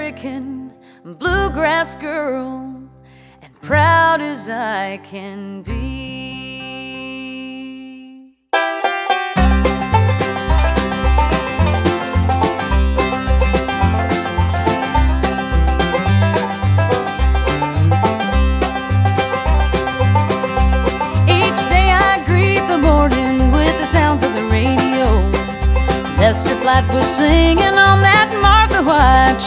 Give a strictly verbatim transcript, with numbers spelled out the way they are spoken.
American bluegrass girl, and proud as I can be. Each day I greet the morning with the sounds of the radio. Lester Flatt was singing on that Martha White